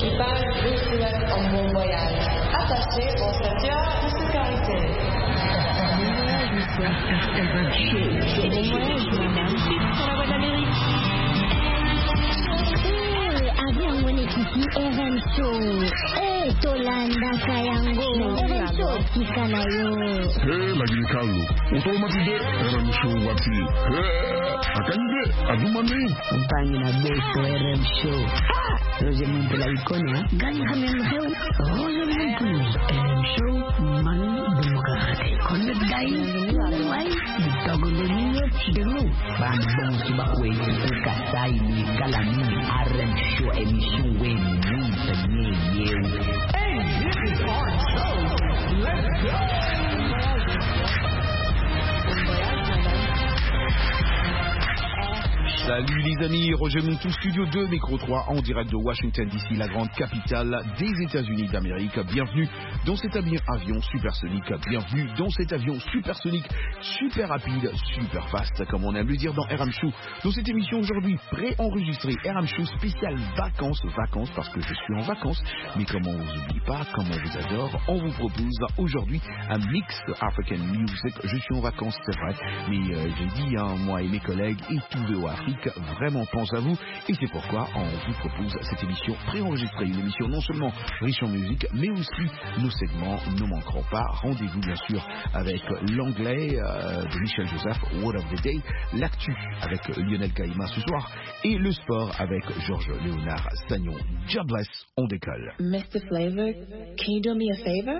équipage vous souhaite un bon voyage. Attachez vos ceintures de sécurité. Avion mwenyekiti RM Show. Tolanda kayango. RM Show kikanayo. Lagi kalu. Untuk mati deh RM Show wati. Akan deh adu mandi. Kumpangi na beso RM Show. Roger Montela ikona. Gani kami mheo. Roger Montela. RM Show man demokrasi. Kondet gay. Wai. Ditogo deniyo chidero. Bambang subakwe. Kasai ni kalami. RM Show emission wen. Hey, this is our show. Let's go. Salut les amis, Roger Montou, Studio 2, Micro 3, en direct de Washington DC, la grande capitale des États-Unis d'Amérique. Bienvenue dans cet avion supersonique, bienvenue dans cet avion supersonique, super rapide, super fast, comme on aime le dire dans RM Show. Dans cette émission aujourd'hui, pré-enregistrée, RM Show spécial vacances parce que je suis en vacances, mais comme on vous oublie pas, comme on vous adore, on vous propose aujourd'hui un mix African music. Je suis en vacances, c'est vrai, mais j'ai dit, moi et mes collègues et tout VO Afrique, vraiment pense à vous, et c'est pourquoi on vous propose cette émission préenregistrée, une émission non seulement riche en musique, mais aussi nos segments ne manqueront pas. Rendez-vous bien sûr avec l'anglais de Michel Joseph, Word of the Day, l'actu avec Lionel Kaïma ce soir, et le sport avec Georges Léonard Sagnon. Jobless, on décolle. Mr. Flavor, can you do me a favor?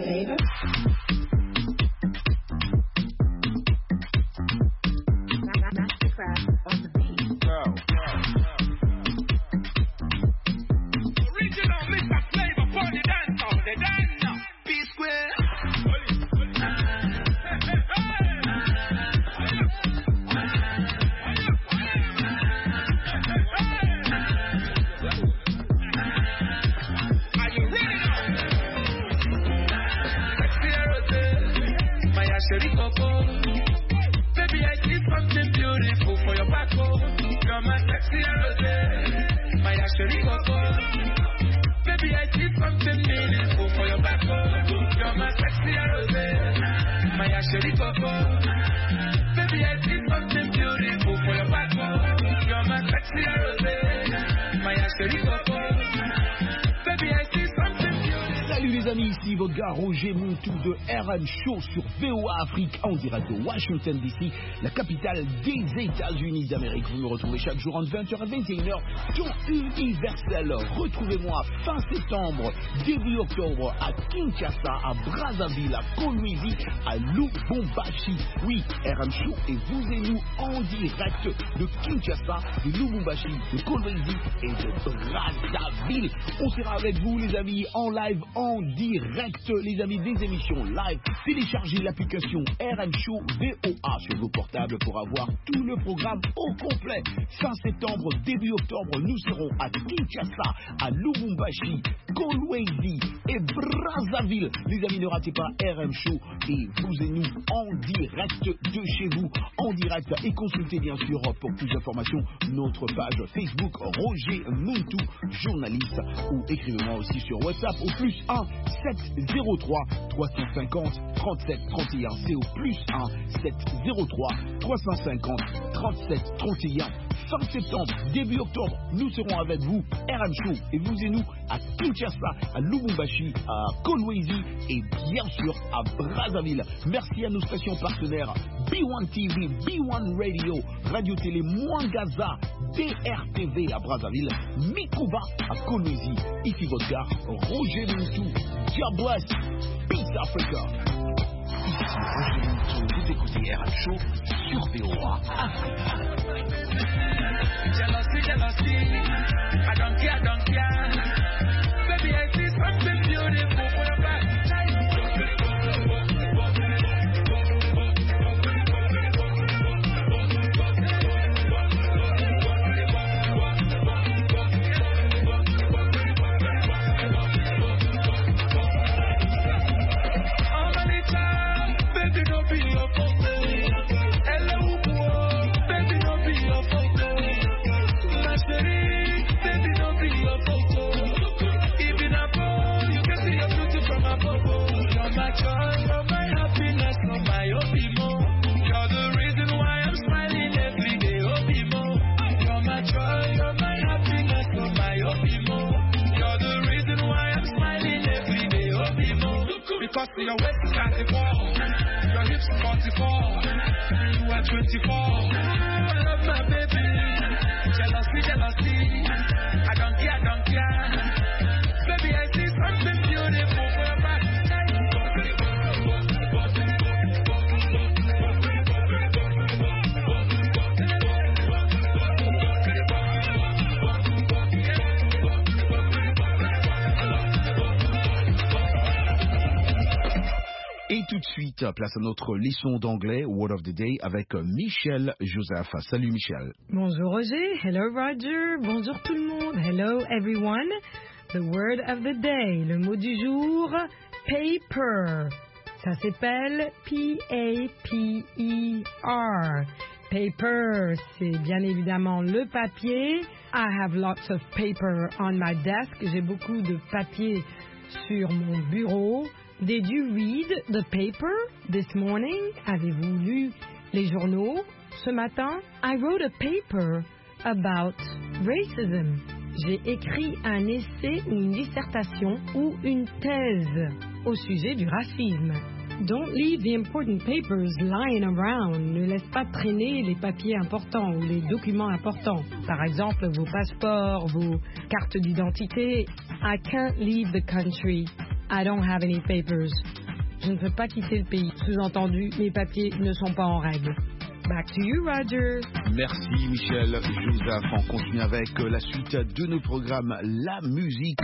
Baby, I see something beautiful for your back home. You're my sexy rose, my Ashley Coco. Baby, I see something meaningful for your back home. You're my sexy rose, my Ashley Coco. Baby, I see something beautiful for your back home. You're my sexy rose, my Ashley Coco. Baby, I see something beautiful. Salut les amis, ici votre gars Roger Montou de RM Show sur VOA Afrique en direct de Washington DC, la capitale des États-Unis d'Amérique. Vous me retrouvez chaque jour entre 20h et 21h dans Universel. Retrouvez-moi fin septembre, début octobre à Kinshasa, à Brazzaville, à Kolwezi, à Lubumbashi. Oui, RM Show et vous et nous en direct de Kinshasa, de Lubumbashi, de Kolwezi et de Brazzaville. On sera avec vous les amis en live, en direct, les amis, des émissions live. Téléchargez l'application RM Show VOA sur vos portables pour avoir tout le programme au complet. Fin septembre, début octobre, nous serons à Kinshasa, à Lubumbashi, Kolwezi et Brazzaville. Les amis, ne ratez pas RM Show et vous et nous en direct de chez vous, en direct, et consultez bien sûr pour plus d'informations notre page Facebook Roger Montou, journaliste, ou écrivez-moi aussi sur WhatsApp au plus 1 703 350 37 31. C'est au plus 1 703 350 37 31. Fin septembre, début octobre, nous serons avec vous, RM Show, et vous et nous à Kinshasa, à Lubumbashi, à Kolwezi et bien sûr à Brazzaville. Merci à nos stations partenaires B1 TV, B1 Radio, Radio Télé Mwangaza, DRTV à Brazzaville, Mikuba à Kolwezi. Ici votre gars, Roger Montou. God bless. Peace Africa. Ici Roger Montou, vous écoutez RM Show sur VOA Afrique. Jealousy, I don't care. Baby, I see something beautiful for your back. Baby, don't be your fault. Hello, baby, don't be your fault. because your waist is 94, your hips 44, you are 24. I love my baby, jealousy, jealousy. I don't care. Baby, I see something beautiful for your back. Et tout de suite, place à notre leçon d'anglais, Word of the Day, avec Michel Joseph. Salut Michel. Bonjour Roger. Hello Roger. Bonjour tout le monde. Hello everyone. The word of the day. Le mot du jour, paper. Ça s'appelle P-A-P-E-R. Paper, c'est bien évidemment le papier. I have lots of paper on my desk. J'ai beaucoup de papier sur mon bureau. Did you read the paper this morning? Avez-vous lu les journaux ce matin? I wrote a paper about racism. J'ai écrit un essai ou une dissertation ou une thèse au sujet du racisme. Don't leave the important papers lying around. Ne laisse pas traîner les papiers importants ou les documents importants. Par exemple, vos passeports, vos cartes d'identité. I can't leave the country. I don't have any papers. Je ne peux pas quitter le pays. Sous-entendu, mes papiers ne sont pas en règle. Back to you, Roger. Merci Michel Joseph. On continue avec la suite de nos programmes, la musique.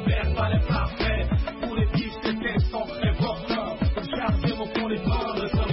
Pour les pistes, les textes sont très importants. Comme charger mon fond, les temps ne sont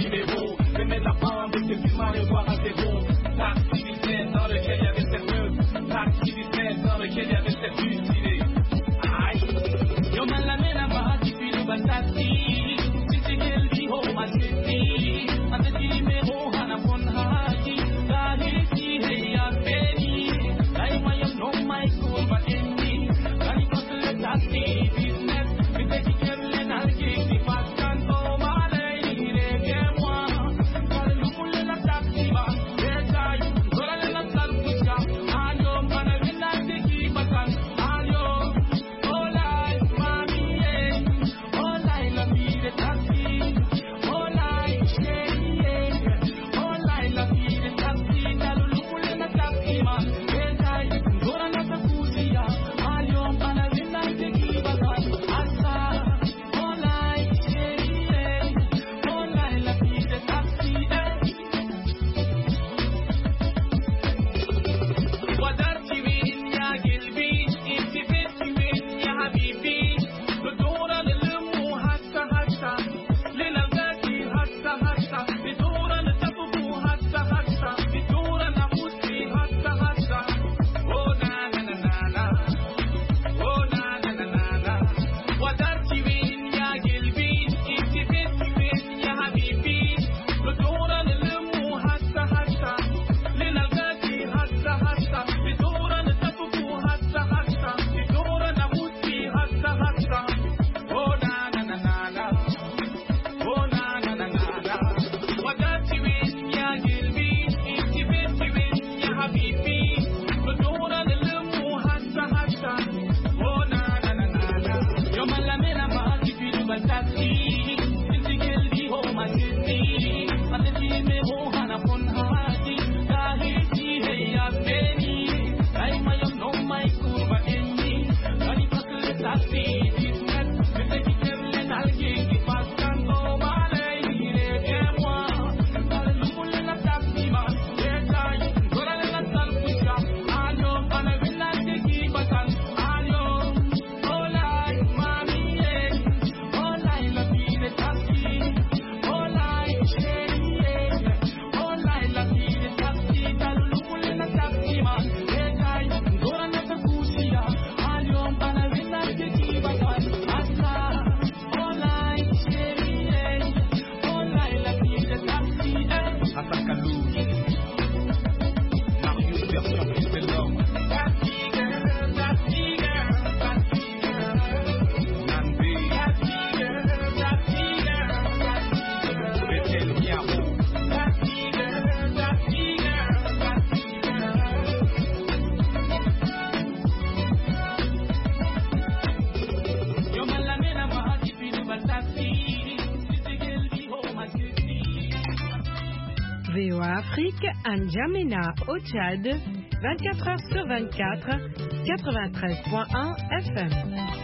Afrique, à N'Djamena, au Tchad, 24 heures sur 24, 93.1 FM.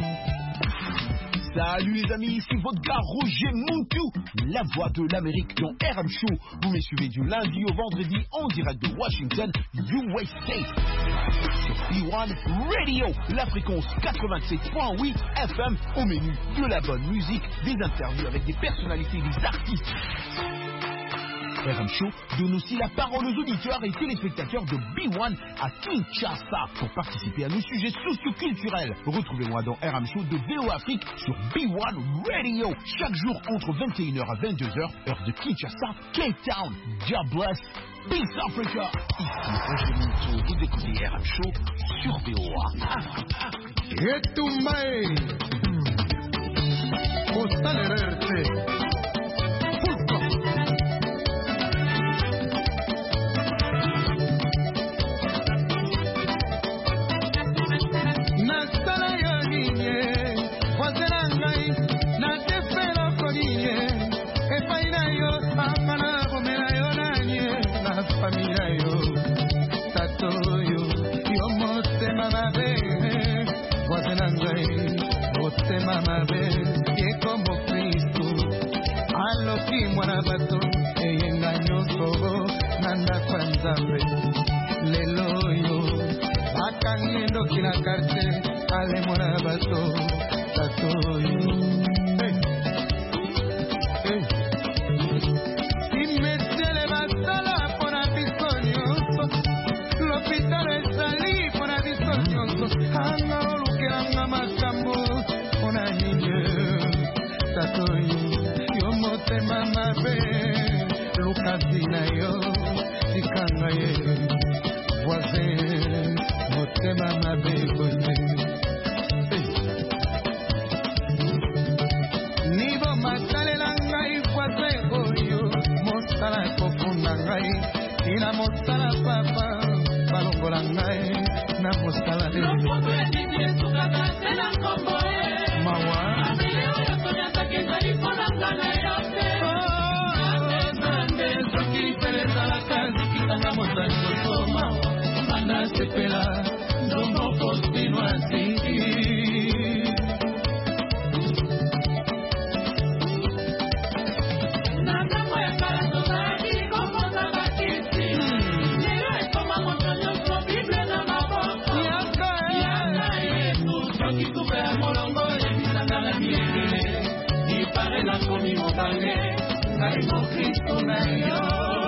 Salut les amis, ici votre gars Roger Moutou, la voix de l'Amérique dans RM Show. Vous me suivez du lundi au vendredi en direct de Washington, USA. Sur B1 Radio, la fréquence 87.8 FM, au menu de la bonne musique, des interviews avec des personnalités, des artistes. RM Show donne aussi la parole aux auditeurs et téléspectateurs de B1 à Kinshasa pour participer à nos sujets socio-culturels. Retrouvez-moi dans RM Show de VO Afrique sur B1 Radio chaque jour entre 21h à 22h, heure de Kinshasa, Cape Town. God bless. Peace Africa. Ici Roger Moutou, vous écoutez RM Show sur VOA Afrique. Mama be ye como Cristo aloki mwana bato eyenga nyonso nanda kwanzambe lelo yo akangendo kina karte ale mwana bato tato yo imesele basala pona bisonyoso l'hôpital esali pona bisonyoso hanga olukiranga makambo mama be lukazina yo tikanga ye voisin motema mabe bonne nibo masalela ngai voisin oyo mosala kofunda ngai ina mosala papa balongola ngai na mosala mawa sepela ndombo postino asiki nanga moya kala tozalaki komoza bakisi lelo ekoma moto nyonso bible na maboko yaka yesu soki tupe ya molongo ebisanga na milengele ipare nakomi mobange ngai mokristo na yo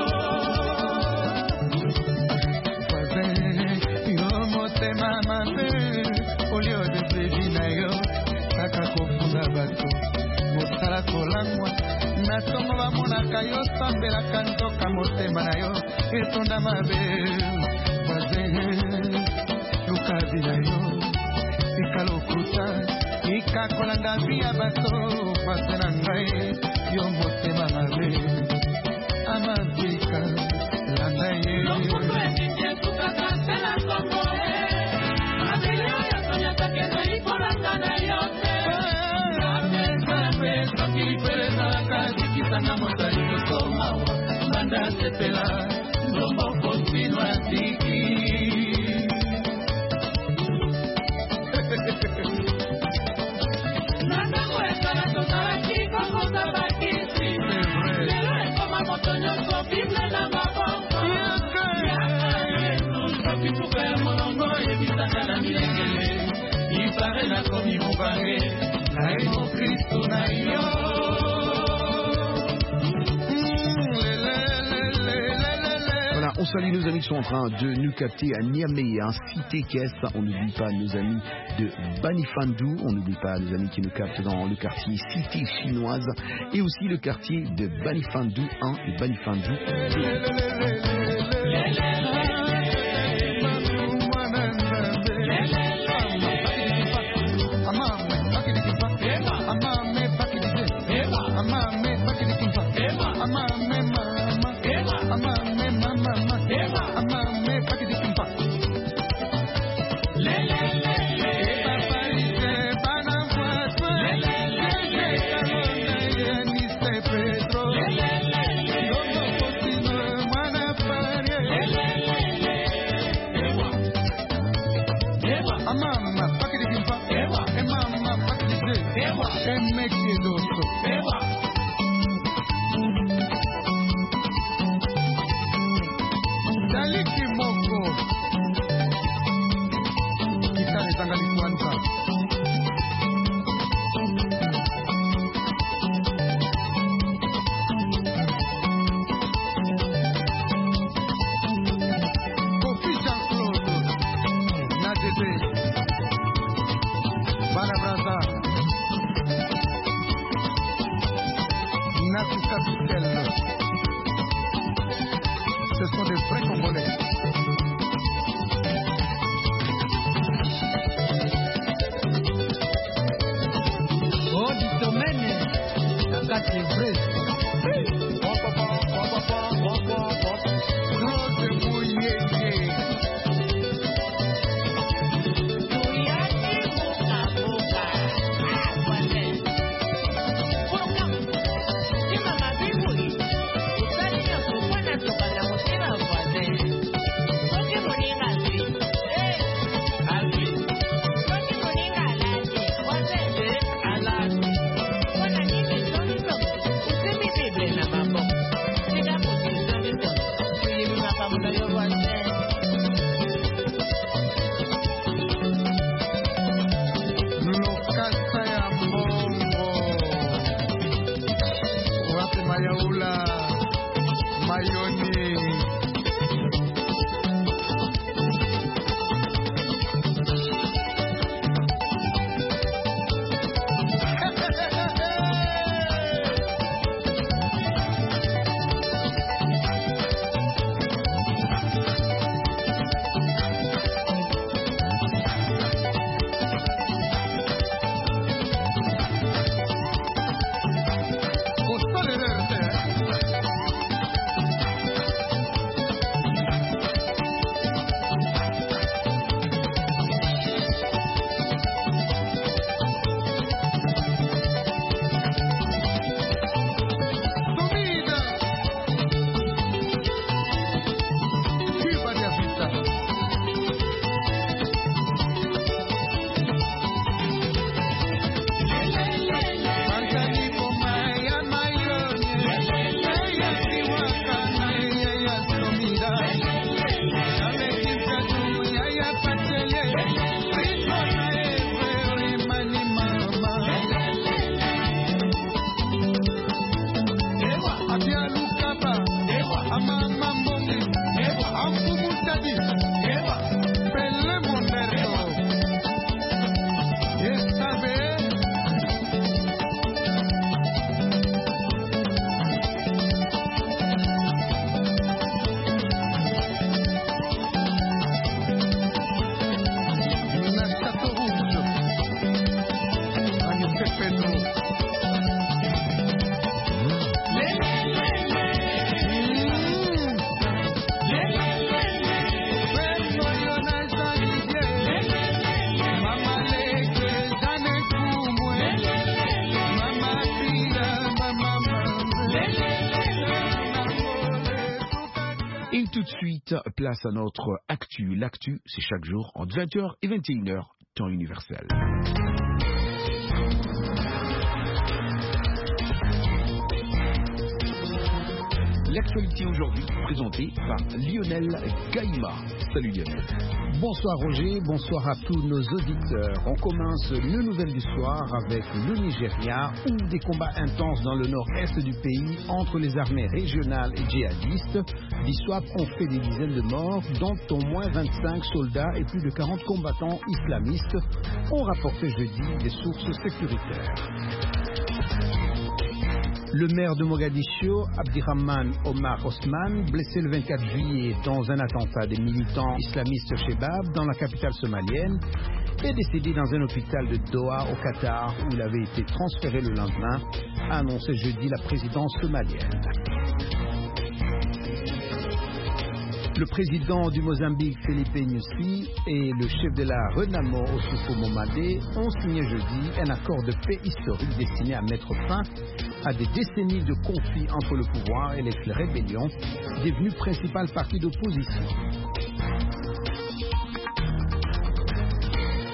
mama be olio de bedina yo kaka kofunda bato mosala kolangwa na tongo bamonaka yo sambelaka nzoka motema na yo etonda mabe baze lukazi na yo ikalokuta ikakolanda bia bato pase na ngai yo motema mabe amazika landa ye Manda sepela ndombo postino asiki nanda mwekala tozalaki kokoza bakisi lelo ekoma moto nyonso bible na maboko yaka yesu soki tuka ya molongo yebisaka na milengele ipare nakomi mobange ngai mokristo na yo. On salue nos amis qui sont en train de nous capter à Niamey, hein, Cité Caisse. On n'oublie pas nos amis de Banifandou. On n'oublie pas nos amis qui nous captent dans le quartier Cité Chinoise et aussi le quartier de Banifandou 1 et Banifandou 2. Amama, pakiti kimpa. Ewa. Emama, pakiti se. Ewa. Emeke dosto. Ewa. Daliki moko. Kita ni tangali kuanta. Ce sont des vrais Congolais. Oh, du domaine, la carte est vraie. Tout de suite, place à notre actu. L'actu, c'est chaque jour entre 20h et 21h, temps universel. L'actualité aujourd'hui présentée par Lionel Gaïma. Salut Lionel. Bonsoir Roger, bonsoir à tous nos auditeurs. On commence le Nouvelle du soir avec le Nigeria où des combats intenses dans le nord-est du pays entre les armées régionales et djihadistes. L'ISWAP ont fait des dizaines de morts, dont au moins 25 soldats et plus de 40 combattants islamistes, ont rapporté jeudi des sources sécuritaires. Le maire de Mogadiscio, Abdirahman Omar Osman, blessé le 24 juillet dans un attentat des militants islamistes Shebab dans la capitale somalienne, est décédé dans un hôpital de Doha au Qatar où il avait été transféré le lendemain, a annoncé jeudi la présidence somalienne. Le président du Mozambique, Felipe Nyusi, et le chef de la Renamo, Ossufo Momade, ont signé jeudi un accord de paix historique destiné à mettre fin à des décennies de conflits entre le pouvoir et les rébellions, devenues principal parti d'opposition.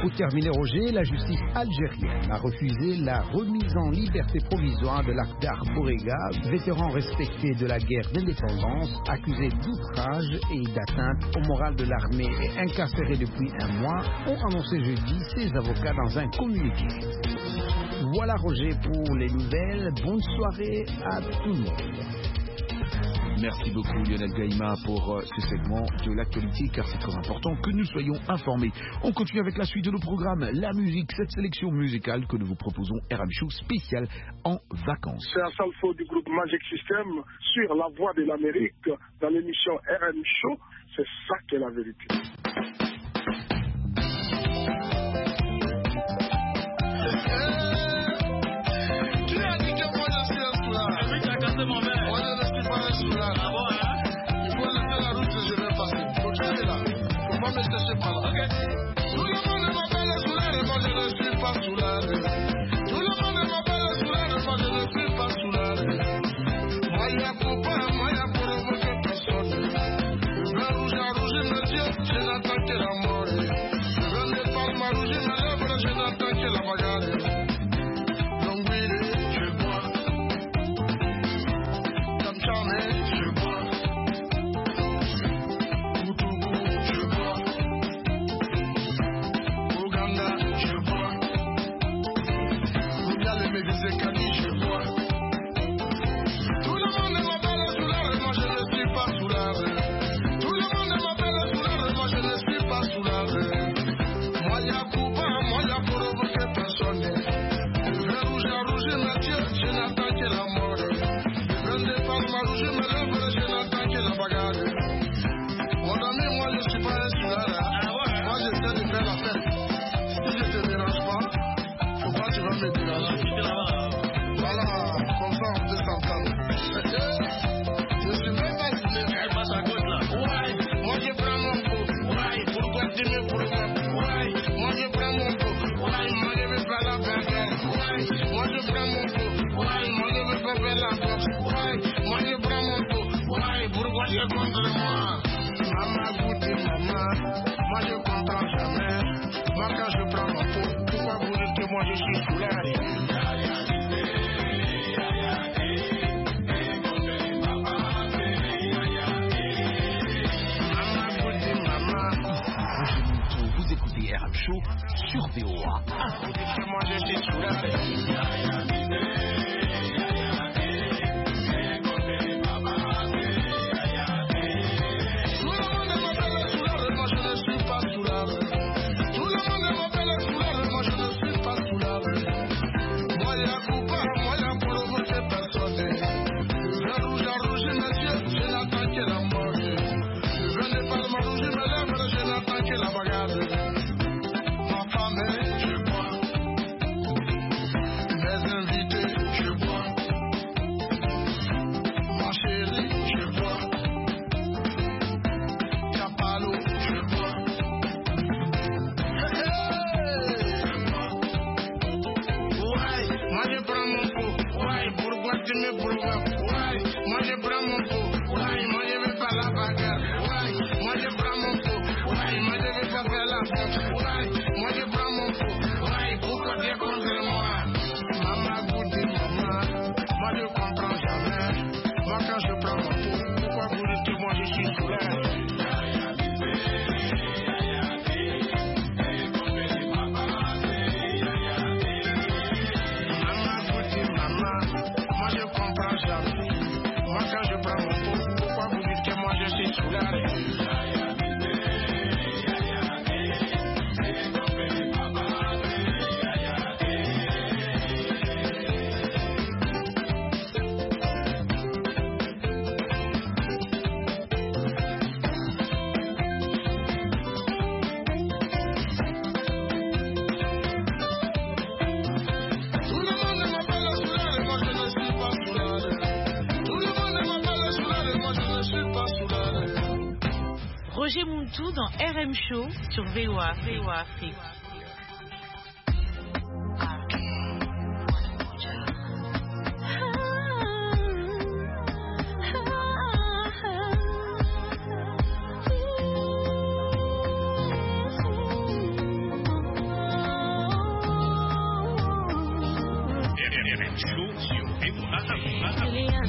Pour terminer, Roger, la justice algérienne a refusé la remise en liberté provisoire de l'Akhdar Bourega, vétéran respecté de la guerre d'indépendance, accusé d'outrage et d'atteinte au moral de l'armée et incarcéré depuis un mois, ont annoncé jeudi ses avocats dans un communiqué. Voilà, Roger, pour les nouvelles. Bonne soirée à tout le monde. Merci beaucoup Lionel Gaïma pour ce segment de l'actualité, car c'est très important que nous soyons informés. On continue avec la suite de nos programmes, la musique, cette sélection musicale que nous vous proposons, RM Show spécial en vacances. C'est un salfo du groupe Magic System sur La Voix de l'Amérique dans l'émission RM Show. C'est ça qui est la vérité. Vous écoutez RM Show sur VOA. Moi je suis sous la Roger Muntu dans RM Show sur VOA Afrique. sur VOA Afrique.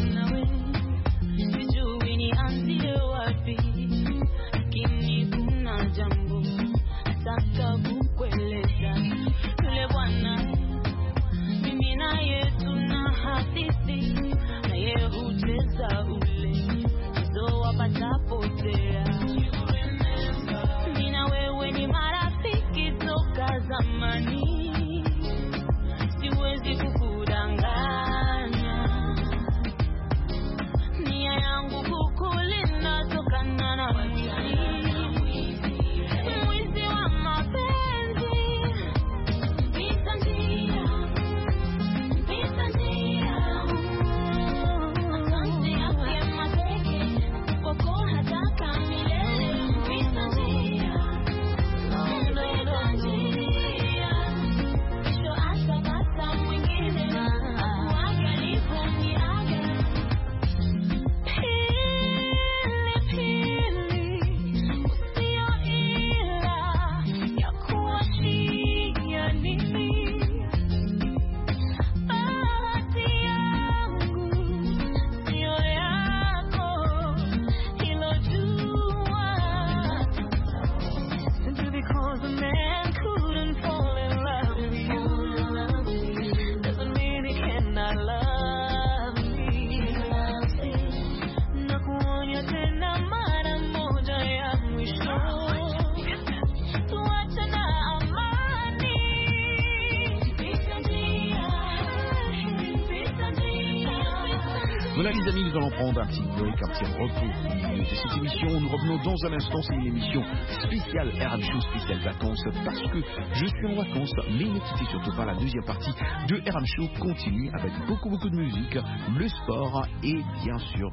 Voilà les amis, nous allons prendre un petit break, un petit repos de cette émission. Nous revenons dans un instant, c'est une émission spéciale RM Show, spéciale vacances, parce que je suis en vacances, mais ne quittez surtout pas, la deuxième partie de RM Show continue avec beaucoup de musique, le sport et bien sûr,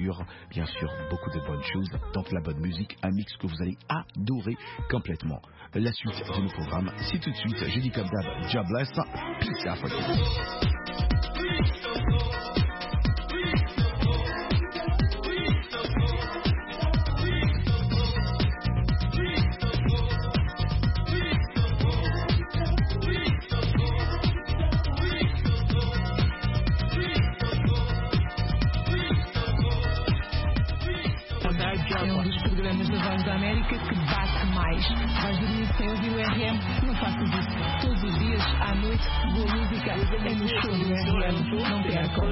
beaucoup de bonnes choses. Donc la bonne musique, un mix que vous allez adorer complètement. La suite de nos programmes, c'est tout de suite, je dis comme d'hab, Jobless, Peace Africa. É um dos programas da Voz da América que bate mais. Vais dormir sem ouvir o RM? Não faças isso. Todos os dias, à noite, boa música é no show do RM. Não percam.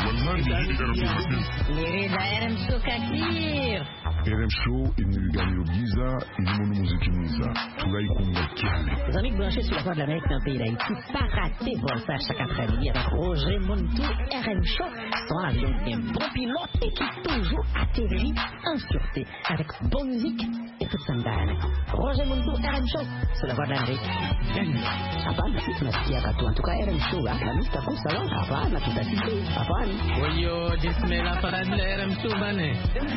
Querida RM Show kakir. RM Show, il nous gagne au Giza, il nous musique Giza. Tout là, il compte le Les amis branchés sur la Voix de l'Amérique dans le pays d'Haïti, pas rater Voltage chaque après-midi avec Roger Montou, RM Show. Son avion est un bon pilote et qui toujours atterrit en sûreté avec bonne musique et toute sa dame. Roger Montou, RM Show, sur la Voix de l'Amérique. Hapana, si tunasikia katu. En tout cas, RM Show, la lista kusa wangu. Hapana, tutasiki. Hapana. Oyo, dismela para de RM Show, bane.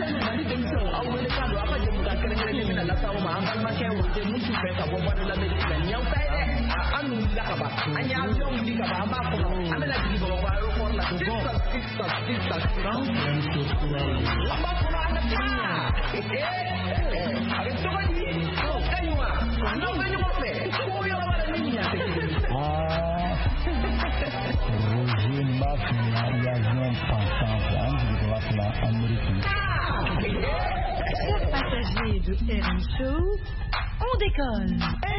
Chers passagers de RM Show, on décolle.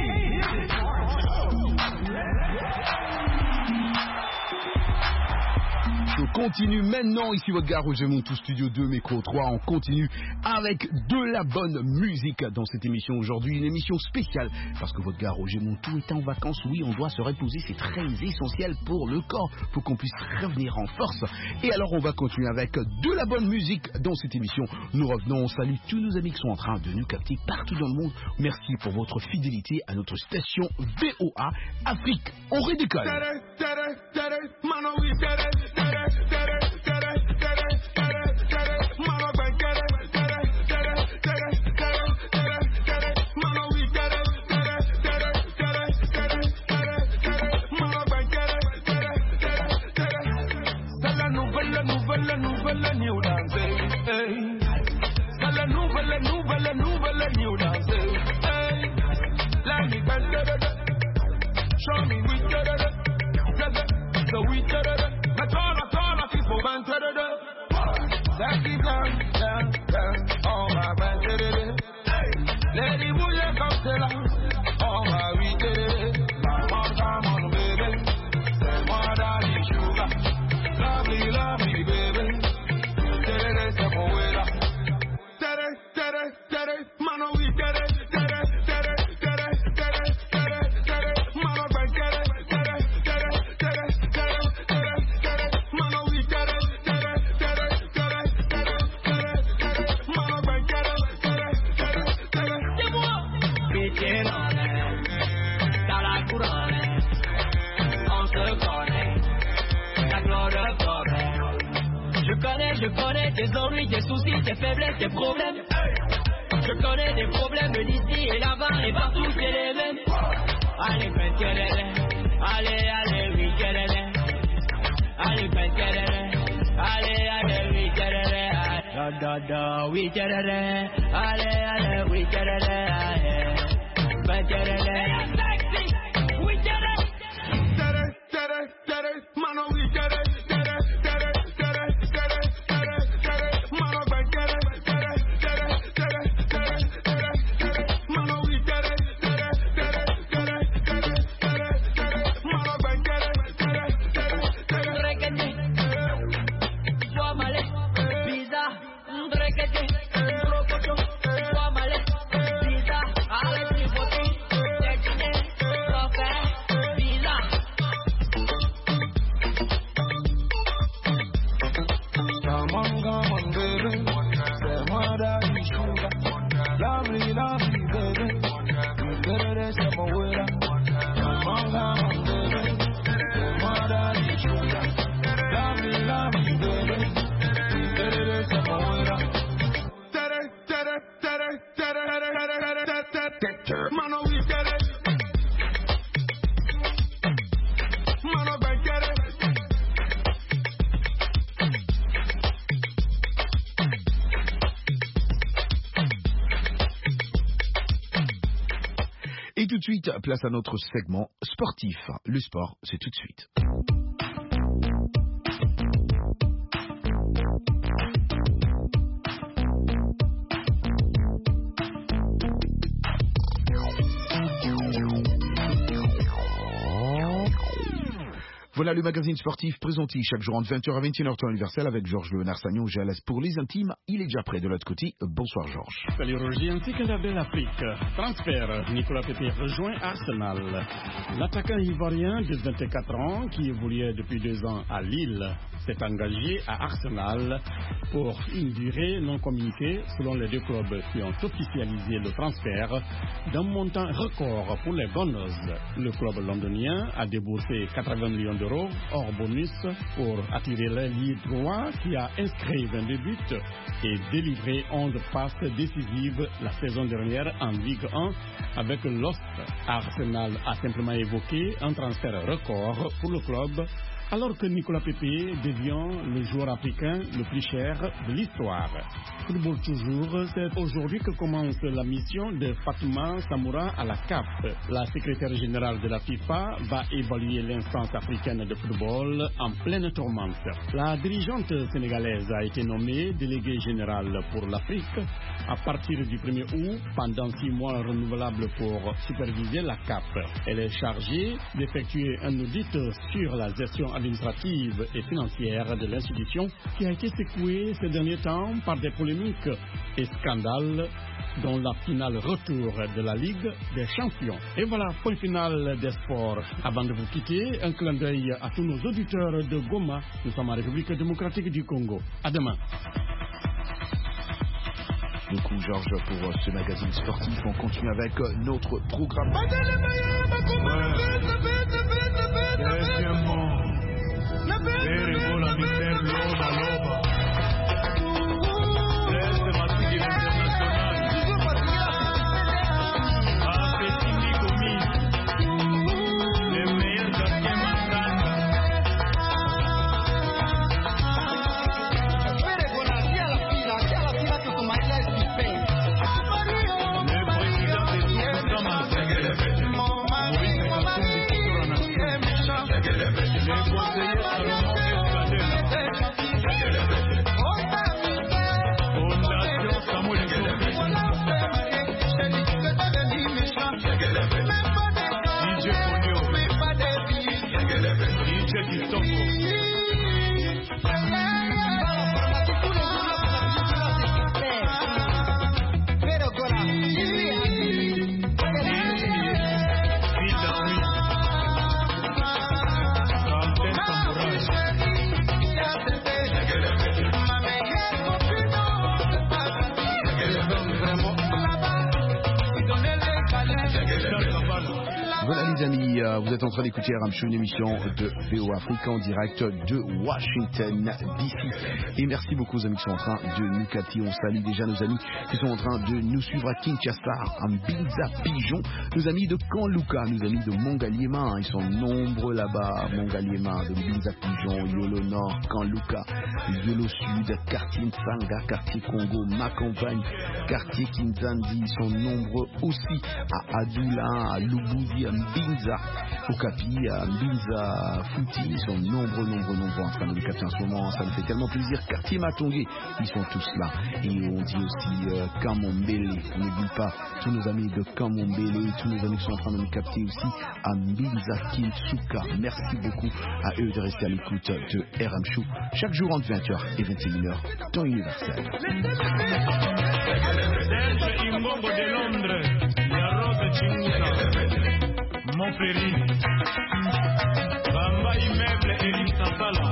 Je continue maintenant, ici votre gars Roger Montou, Studio 2, Micro 3, on continue avec de la bonne musique dans cette émission aujourd'hui, une émission spéciale, parce que votre gars Roger Montou est en vacances, oui, on doit se reposer, c'est très essentiel pour le corps, pour qu'on puisse revenir en force, et alors on va continuer avec de la bonne musique dans cette émission. Nous revenons, on salue tous nos amis qui sont en train de nous capter partout dans le monde, merci pour votre fidélité à notre station VOA Afrique, on redécolle. Show me we get it, the we get it, Je connais tes ennuis, tes soucis, tes faiblesses, tes problèmes. Je connais des problèmes d'ici et là-bas et partout, c'est les mêmes. Allez, faites qu'elle est. Allez, allez, oui, qu'elle est. Allez, faites qu'elle est. Allez, allez, oui, qu'elle est. Da, da, da, oui, qu'elle est. Allez, allez, oui, qu'elle est. Faites qu'elle est. Oui, qu'elle est. Mano, we get it. Et tout de suite, place à notre segment sportif. Le sport, c'est tout de suite. Voilà le magazine sportif présenté chaque jour entre 20h à 21h temps universel avec Georges Léonard Sagnon. Je laisse pour les intimes. Il est déjà prêt de l'autre côté. Bonsoir Georges. Salut Roger, ainsi que la belle Afrique. Transfert, Nicolas Pepe rejoint Arsenal. L'attaquant ivoirien de 24 ans qui évoluait depuis 2 ans à Lille s'est engagé à Arsenal pour une durée non communiquée selon les 2 clubs qui ont officialisé le transfert d'un montant record pour les Gunners. Le club londonien a déboursé 80 millions d'euros hors bonus pour attirer l'ailier droit qui a inscrit 22 buts et délivré 11 passes décisives la saison dernière en Ligue 1 avec l'Ost. Arsenal a simplement évoqué un transfert record pour le club, alors que Nicolas Pepe devient le joueur africain le plus cher de l'histoire. Football toujours, c'est aujourd'hui que commence la mission de Fatouma Samoura à la CAF. La secrétaire générale de la FIFA va évaluer l'instance africaine de football en pleine tourmente. La dirigeante sénégalaise a été nommée déléguée générale pour l'Afrique à partir du 1er août pendant 6 mois renouvelables pour superviser la CAF. Elle est chargée d'effectuer un audit sur la gestion administrative et financière de l'institution qui a été secouée ces derniers temps par des polémiques et scandales dont la finale retour de la Ligue des Champions. Et voilà, point final des sports. Avant de vous quitter, un clin d'œil à tous nos auditeurs de Goma. Nous sommes en République démocratique du Congo. À demain. Beaucoup Georges pour ce magazine sportif. On continue avec notre programme. Voilà les amis, vous êtes en train d'écouter RM Show, une émission de VOA Afrique en direct de Washington DC. Et merci beaucoup aux amis qui sont en train de nous capter. On salue déjà nos amis qui sont en train de nous suivre à Kinshasa, à Mbinza Pigeon, nos amis de Kanluka, nos amis de Mongaliema, ils sont nombreux là-bas, Mongaliema, de Mbinza Pigeon, Yolo Nord, Kanluka, Yolo Sud, quartier Nsanga, quartier Congo, ma campagne, quartier Kinzandi, ils sont nombreux aussi à Adoula, à Lubudi, à Mbinza, Okapi, à Mbinza Fouti, ils sont nombreux en train de nous capter en ce moment, ça me fait tellement plaisir. Quartier Matongé, ils sont tous là. Et on dit aussi Kamombele, on n'oublie pas tous nos amis de Kamombele, tous nos amis qui sont en train de nous capter aussi à Mbinza Kinsuka. Merci beaucoup à eux de rester à l'écoute de RM Show chaque jour entre 20h et 21h, temps universel. Mon frère, Bamba immeuble Elie Safala,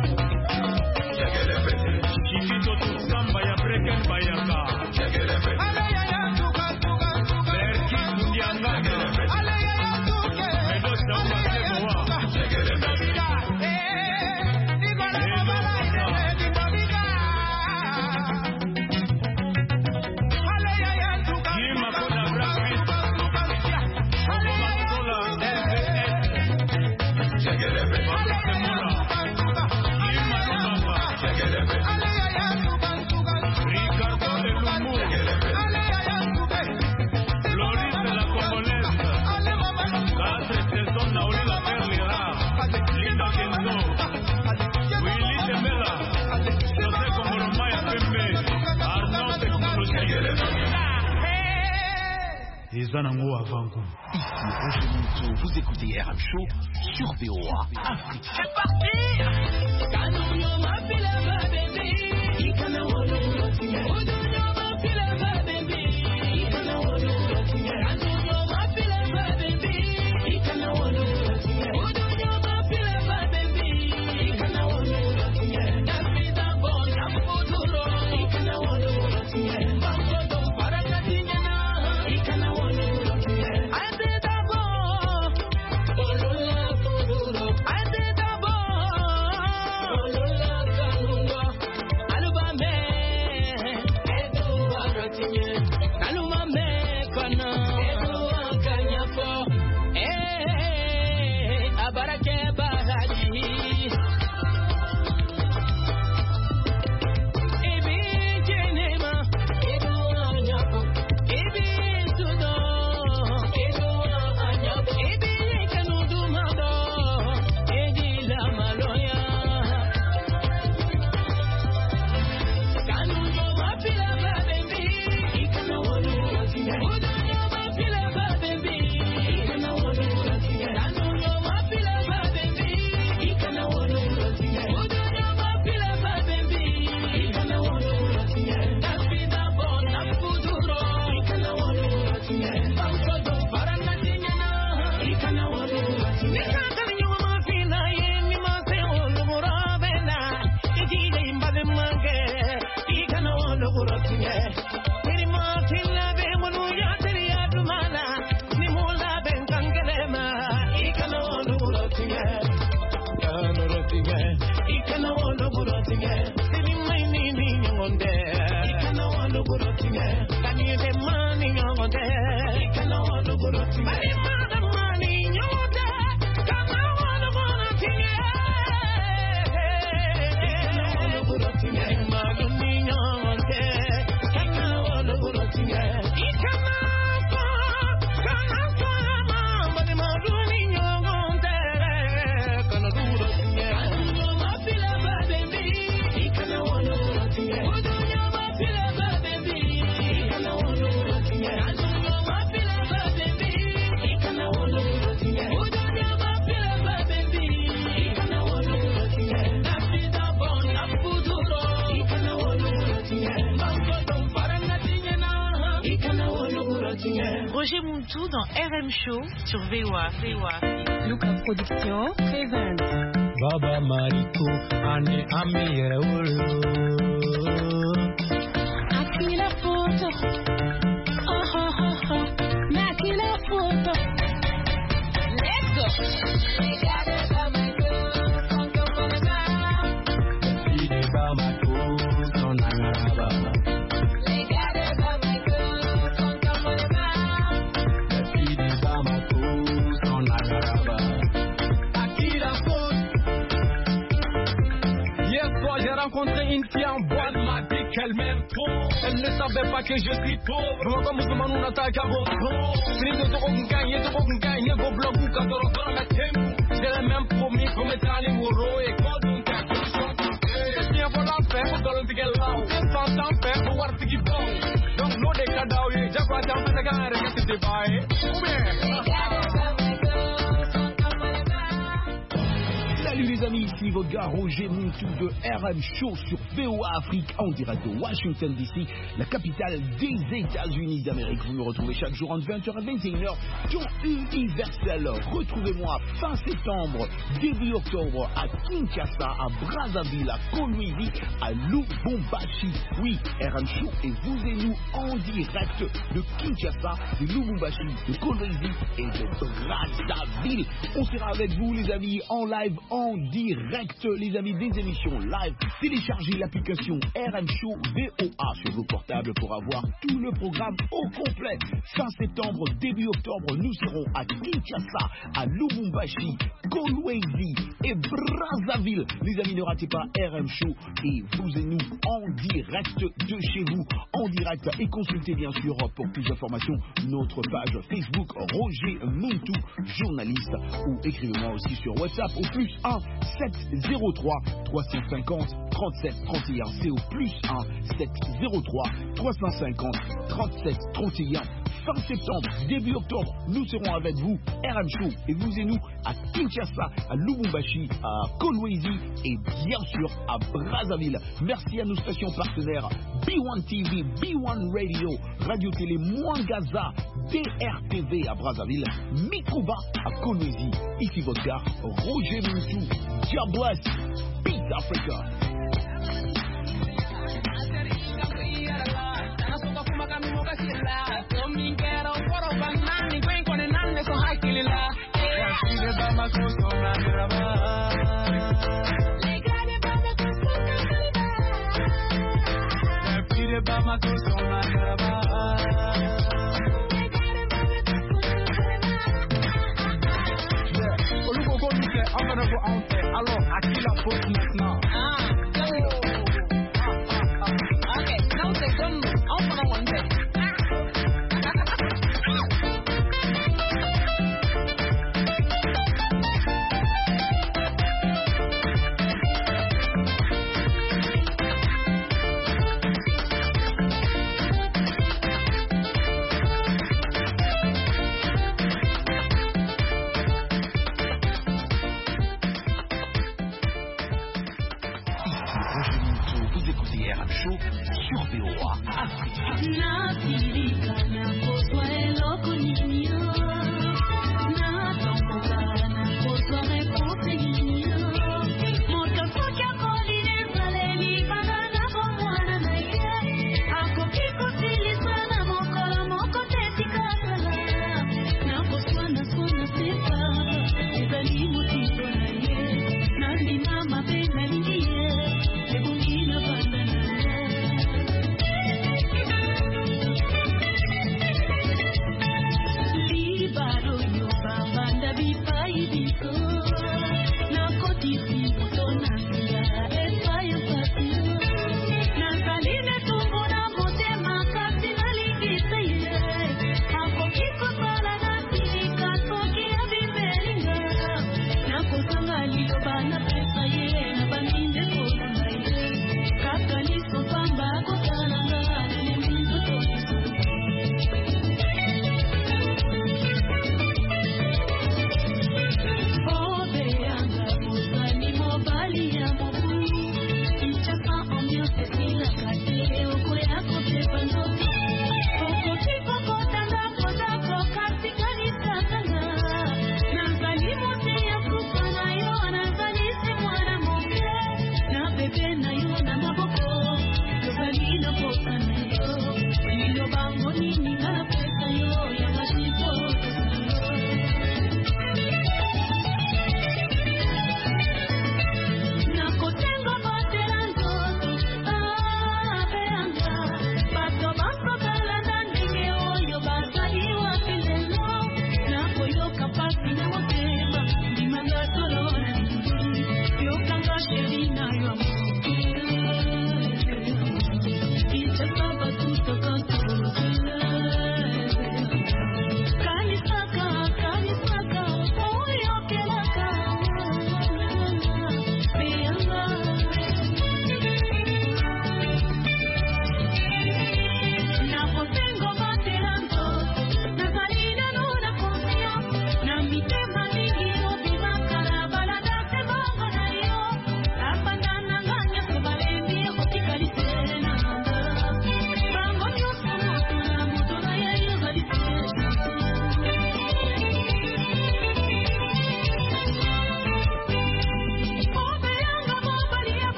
Chiquito Tutsamba ya Breken Bayaka, Berki Kundianganga, Medos Dauma Seboa, Ici, Roger Mouton, vous écoutez RM Show sur VOA Afrique. C'est parti! Roger Moutou dans RM Show sur VOA. Lucas Production présente Baba Mariko ane amire olo Akila photo Oh oh oh oh Nakila photo elle-même. Elle ne savait pas que je suis pauvre. Moi comme musulman on attaque à votre. Fini de gagner vos blocs ou quand on dans la tempo. J'ai le même promis comme étant les moraux et quand on cache. Bien pour la faire, pour dans le ticket là. Sans temps faire, pour voir ce qui bon. Donc nous des cadeaux, j'ai pas tant de gagner avec ce débat. Ou bien. Salut les amis, ici votre gars Roger Montou de RM Show sur VOA Afrique en direct de Washington DC, la capitale des États-Unis d'Amérique. Vous me retrouvez chaque jour entre 20h et 21h dans Universel. Retrouvez-moi fin septembre, début octobre à Kinshasa, à Brazzaville, à Kolwezi, à Lubumbashi. Oui, RM Show et vous et nous en direct de Kinshasa, de Lubumbashi, de Kolwezi et de Brazzaville. On sera avec vous les amis en live, en direct, les amis, des émissions live. Téléchargez l'application RM Show VOA sur vos portables pour avoir tout le programme au complet. Fin septembre, début octobre, nous serons à Kinshasa, à Lubumbashi, Kolwezi et Brazzaville. Les amis, ne ratez pas RM Show et vous et nous en direct de chez vous, en direct. Et consultez bien sûr pour plus d'informations notre page Facebook Roger Montou, journaliste, ou écrivez-moi aussi sur WhatsApp au plus 1 703 350 37 31. C'est au plus 1 703 350 37 31. Fin septembre, début octobre, nous serons avec vous, RM Show, et vous et nous à Kinshasa, à Lubumbashi, à Kolwezi et bien sûr à Brazzaville. Merci à nos stations partenaires B1 TV, B1 Radio, Radio Télé Mwangaza, DRTV à Brazzaville, Mikuba à Kolwezi. Ici votre gars, Roger Montou. God bless. Peace Africa. I'm gonna go out there. Alors, à qui la faute maintenant? Ok, non, c'est comme on prend one day.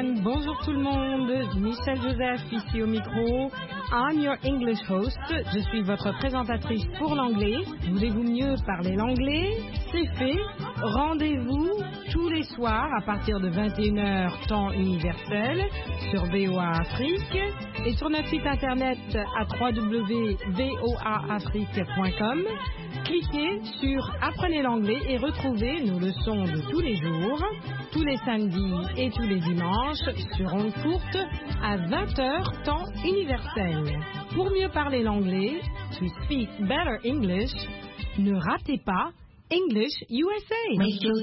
everyone. Bonjour tout le monde. Michel Joseph ici au micro. I'm your English host. Je suis votre présentatrice pour l'anglais. Voulez-vous mieux parler l'anglais? C'est fait. Rendez-vous tous les soirs à partir de 21h temps universel sur VOA Afrique et sur notre site internet à www.voaafrique.com. Cliquez sur Apprenez l'anglais et retrouvez nos leçons de tous les jours, tous les samedis et tous les dimanches sur ondes courtes à 20h temps universel. Pour mieux parler l'anglais, to speak better English, ne ratez pas English USA.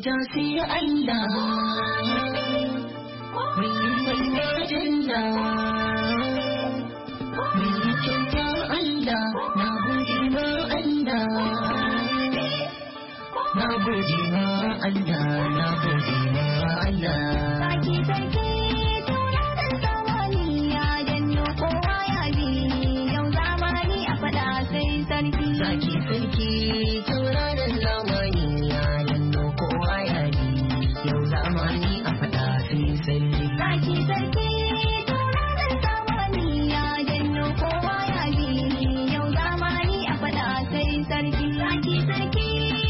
Na gode ma Allah, na gode ma Allah. Saki sarki tauraron zamani ya janyo kowa ya bi, yau zamani a fada sai sarki. Saki sarki tauraron zamani ya janyo kowa ya bi, yau zamani a fada sai sarki. Saki sarki tauraron zamani ya janyo kowa ya bi, yau zamani a fada sai sarki. Saki sarki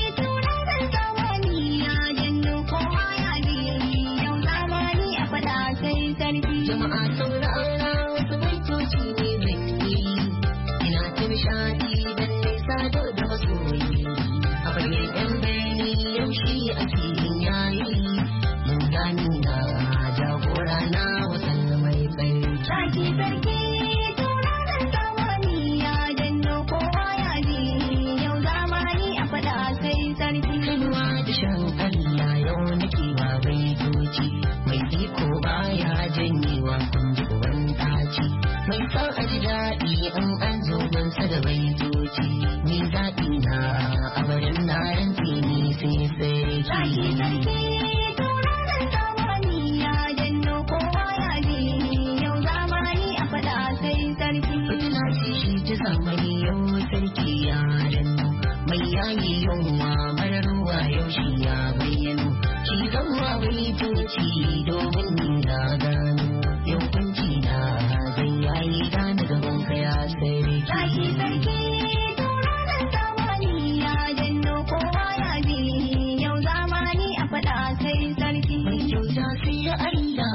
jama'a saurara wasu baitoci ne zan yi ina ta nishadi don nisa da masoyi a bayan yan bayani yaushe a filin yayi mun gani na jagora na wasan mai tsayi saki sarki tauraron zamani ya danno kowa ya ji yau zamani a fada sai sarki kalwa da shan Allah yau nake ba baitoci mai iko baya janyewa kunji uban daci mai san aji daɗi in an zo mansa da baitoci ni zaɓi na a barin na rantse ni sai sarki tauraron zamani ya janno kowa ya ji yau zamani a faɗa sai sarki fitina ce shi ta zamani yau sarki ya danno mai yayi yunwa mara ruwa yau shi ya bayyano shi zama baitoci domin ni na gano yau kunci na zai yayi gane gaban ka ya sarki sarki tauraron zamani ya janno kowa ya ji yau zamani a faɗa sai sarki mai kyauta sai ya Allah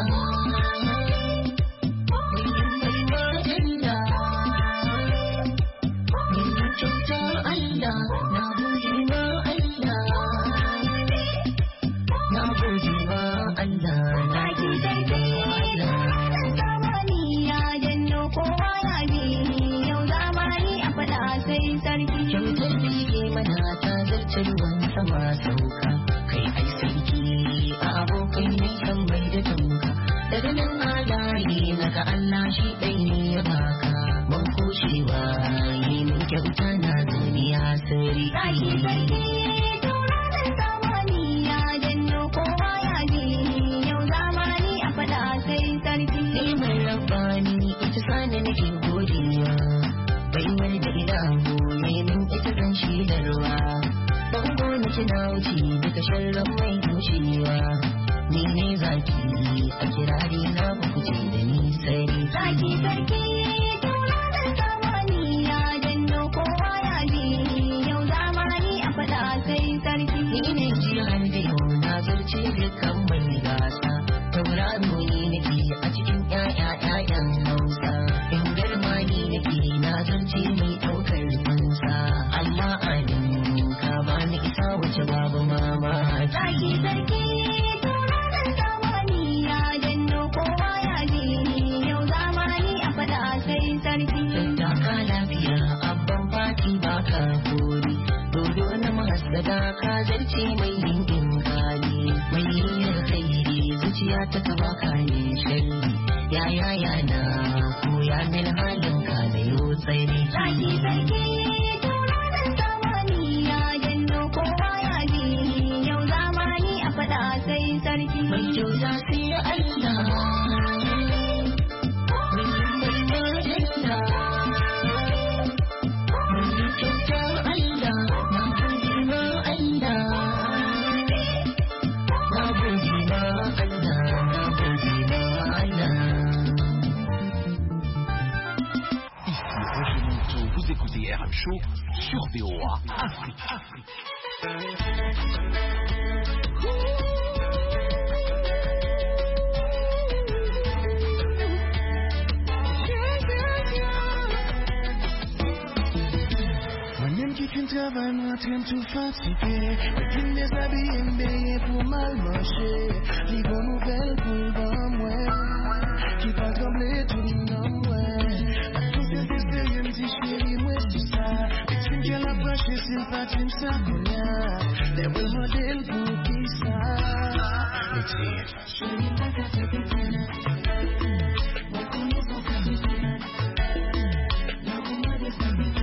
ruwan sama sauka kai ai sarki a abokai ne kan bai da tanka daga nan alayi naga Allah shi ɗai ne ya baka ban kushewa yi min kyauta na duniya sarki tauraron zamani ya janno kowa ya ji yau zamani a faɗa sai sarki neman rabbani ita sani nake godiya bai wani da idanu ne min ita zan shi da ruwa bango na kina wuce daga sharran mai tushewa ni ne zaki a kirari na bukuce da ni sai zaki sarki tauraron zamani ya janno kowa ya ji yau zamani a faɗa sai sarki ni ne jihar da yau na zarce dukkan mai gasa tauraro ni nake a cikin ƴaƴan Hausa in garma ni nake na zarce mai ɗaukar fansa Allah amin bani isa wace babu mama zaki sarki tauraron zamani ya janno kowa ya ji yau zamani a faɗa sai sarki da ka lafiya abban fati baka kori dodo na mahassada ka zarce mai yin inkali mai yin kairi zuciya ta taba ka ne sharri ya na koya min halin ka da yau tsari zaki sarki kowa ya ji yau zamani a faɗa sai sarki mai kyauta sai ya Allah Show sur VOA Afrique. Qui fin travail, moi traîne tout fatigué. Fin déshabillé, m'béillé pour mal marcher. Les bonnes nouvelles pour le bon moi. Qui va trembler tout le monde, ouais. Tout ce que c'est, me dit chérie, moi c'est ça. Mais tu me la approche, c'est le patin, ça connaît. Les bons modèles pour qui ça. Mais tu chérie, pas qu'à te péter. Moi, comment ça fait péter? Là, on m'a déshabillé.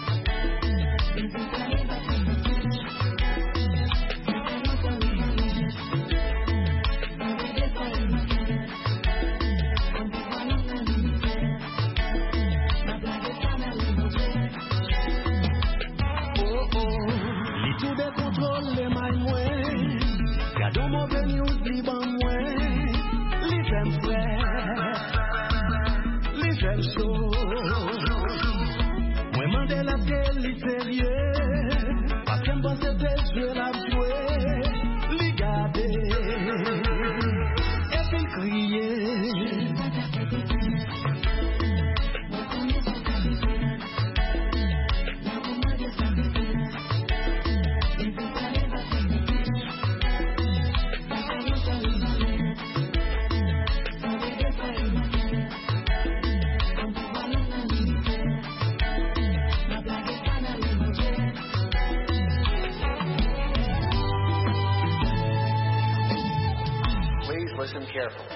Listen carefully.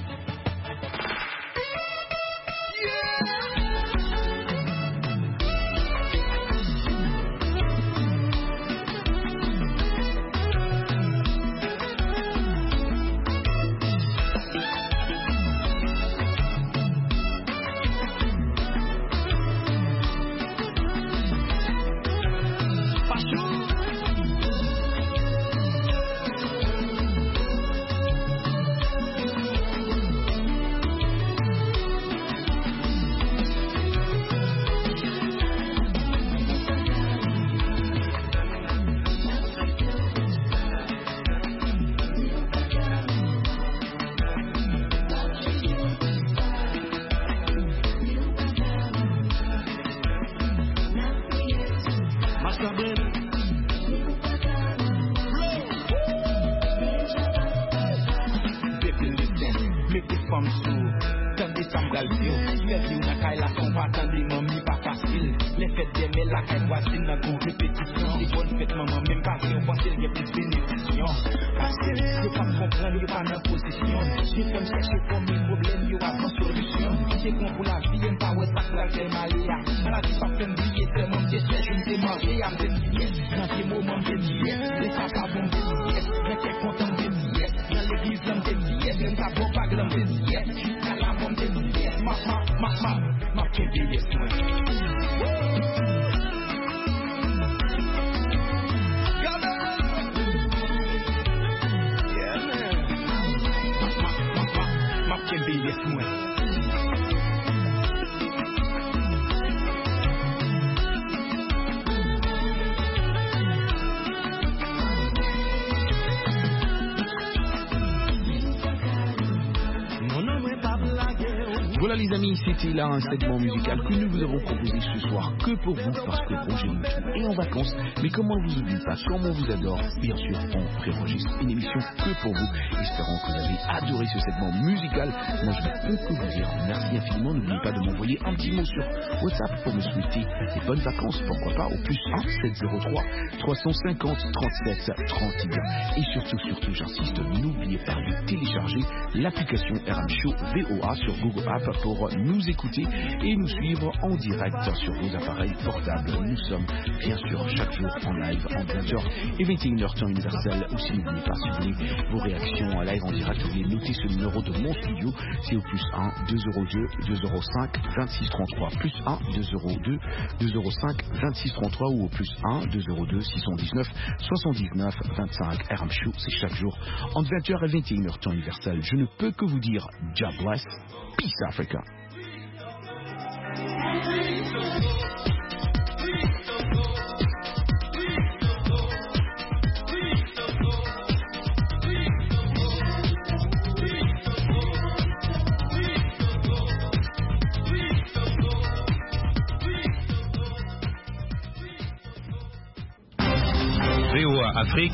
Voilà les amis, c'était là un segment musical que nous vous avons proposé ce soir que pour vous, parce que Roger Moutou est en vacances. Mais comment on vous oublie pas, comme on vous adore, bien sûr, on préenregistre une émission que pour vous. Espérons que vous avez adoré ce segment musical. Moi je ne peux que vous dire merci infiniment. N'oubliez pas de m'envoyer un petit mot sur WhatsApp pour me souhaiter des bonnes vacances, pourquoi pas, au plus 1 703 350 37 31. Et surtout, j'insiste, n'oubliez pas de télécharger l'application RM Show VOA sur Google App pour nous écouter et nous suivre en direct sur vos appareils portables. Nous sommes bien sûr chaque jour en live en 20h et 21h temps universel. Aussi n'oubliez pas, si vous voulez vos réactions en live en direct, vous voulez noter ce numéro de mon studio, c'est au plus 1 202 205 26 33, plus 1 202 205 26 33 ou au plus 1 202 619 79 25. RM Show, c'est chaque jour entre 20h et 21h temps universel. Je ne peux que vous dire God bless, peace Africa. Afrique.